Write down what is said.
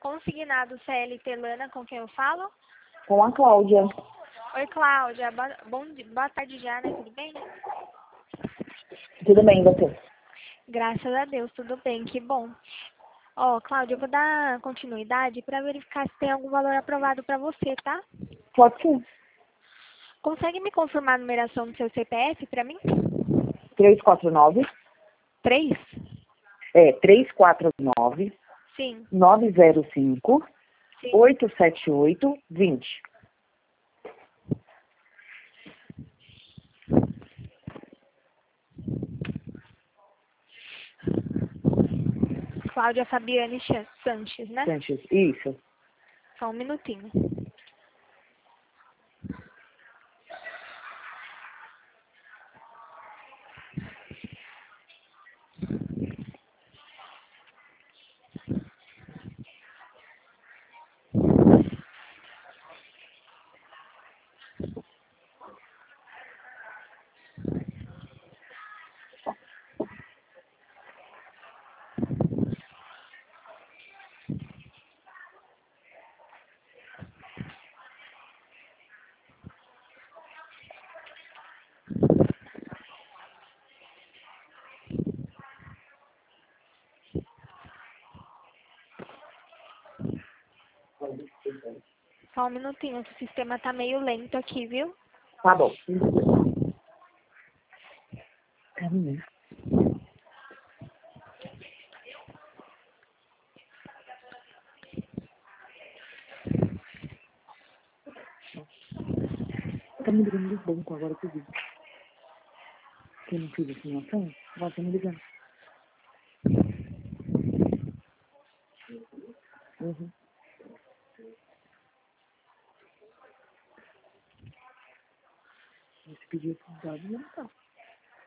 Consignado CLT Lana, com quem eu falo? Com a Cláudia. Oi, Cláudia. Boa tarde já, né? Tudo bem? Tudo bem, e você? Graças a Deus, tudo bem, que bom. Ó, Cláudia, eu vou dar continuidade para verificar se tem algum valor aprovado para você, tá? Pode ser. Consegue me confirmar a numeração do seu CPF para mim? 349. 3? 349 Sim, 905 sim. 878 20. Cláudia Fabiane Sanches, né? Sanches, isso. Só um minutinho. Só um minutinho, que o sistema tá meio lento aqui, viu? Tá bom. Caminha. Tá me ligando do banco agora que eu vi. Quem não fez a simulação, vai estar me ligando. Uhum. Esse pedido de dado não tá.